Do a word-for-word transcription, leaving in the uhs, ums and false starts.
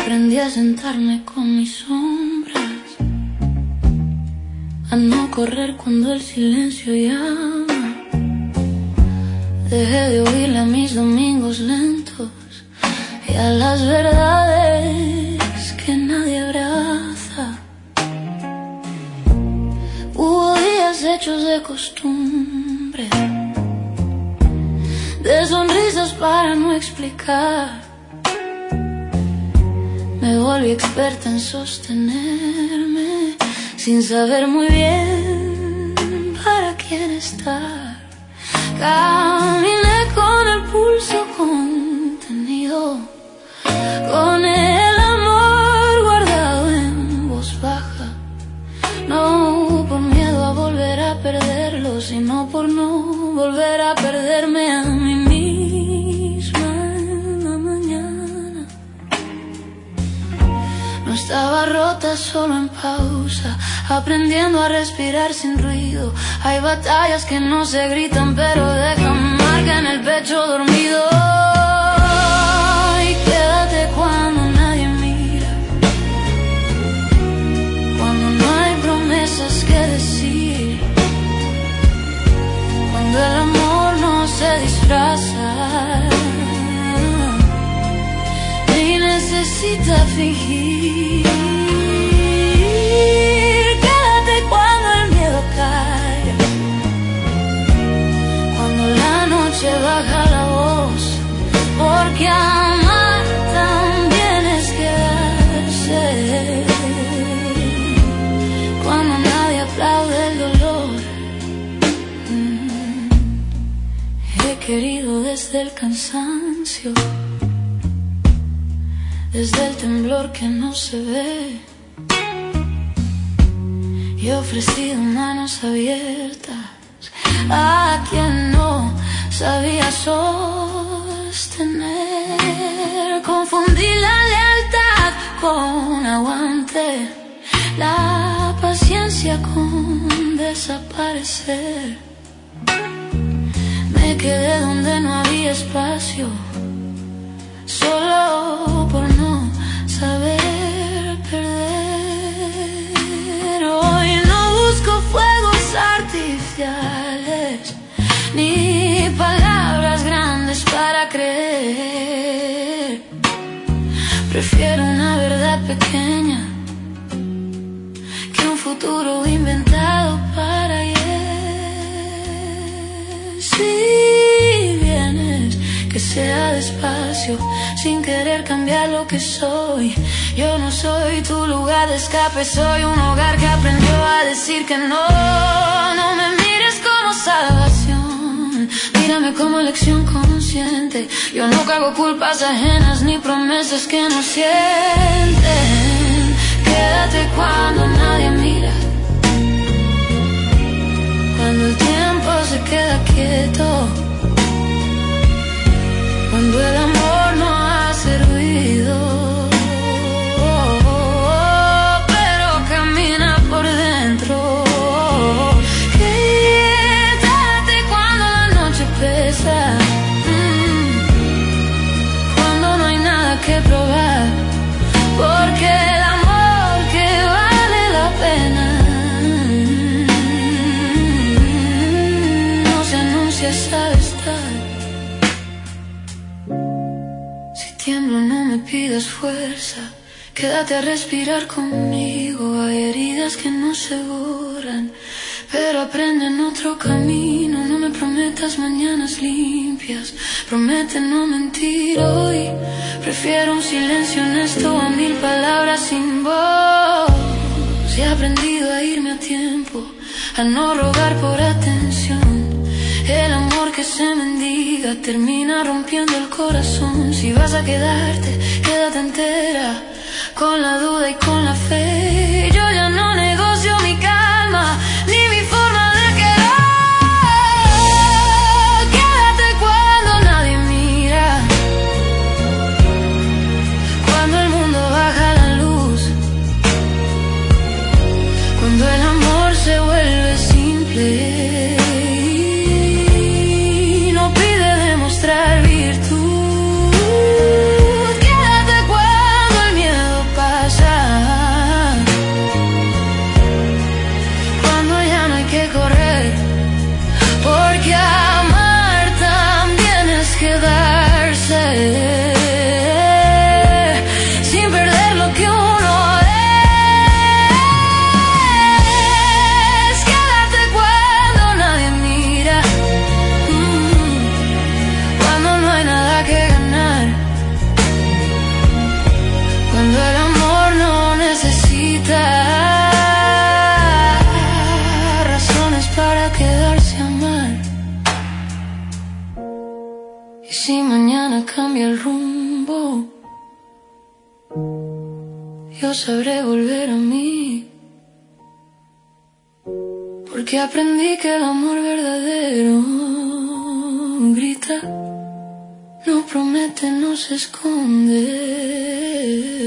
aprendí a sentarme con mis sombras, a no correr cuando el silencio llama. Dejé de oírle a mis domingos lentos y a las verdades que nadie abraza. Hubo días hechos de costumbre, de sonrisas para no explicar. Me volví experta en sostenerme sin saber muy bien para quién estar. Caminé con el pulso contenido, con el amor guardado en voz baja. No por miedo a volver a perderlo, sino por no volver a perderme a mí misma en la mañana. No estaba rota, solo en pausa, aprendiendo a respirar sin ruido. Hay batallas que no se gritan, pero dejan marca en el pecho dormido. Y quédate cuando nadie mira, cuando no hay promesas que decir, cuando el amor no se disfraza ni necesita fingir. Quédate cuando el miedo cae, cuando la noche baja la voz, porque amar también es quedarse. Cuando nadie aplaude el dolor. He querido desde el cansancio, desde el temblor que no se ve, y he ofrecido manos abiertas a quien no sabía sostener. Confundí la lealtad con aguante, la paciencia con desaparecer. Me quedé donde no había espacio, solo por no saber perder. Hoy no busco fuegos artificiales, ni palabras grandes para creer. Prefiero una verdad pequeña que un futuro inventado para ayer. Si vienes, que sea despacio, sin querer cambiar lo que soy. Yo no soy tu lugar de escape, soy un hogar que aprendió a decir que no. No me mires como salvación, mírame como lección consciente. Yo no cago culpas ajenas ni promesas que no sienten. Quédate cuando nadie mira, cuando el tiempo se queda quieto, cuando el amor no hace ruido, pero camina por dentro. Quédate cuando la noche pesa, cuando no hay nada que probar, porque el amor que vale la pena no se anuncia, sabe estar. Tiemblo, no me pidas fuerza, quédate a respirar conmigo. Hay heridas que no se borran, pero aprenden otro camino. No me prometas mañanas limpias, promete no mentir hoy. Prefiero un silencio honesto a mil palabras sin voz. He aprendido a irme a tiempo, a no rogar por atención. El amor que se mendiga termina rompiendo el corazón. Si vas a quedarte, quédate entera, con la duda y con la fe. Yo ya no negocio mi calma, ni mi forma de querer. Quédate cuando nadie mira, cuando el mundo baja la luz, cuando el amor se vuelve simple. Virtud, quédate cuando el miedo si mañana cambia el rumbo, yo sabré volver a mí. Porque aprendí que el amor verdadero grita, no promete, no se esconde.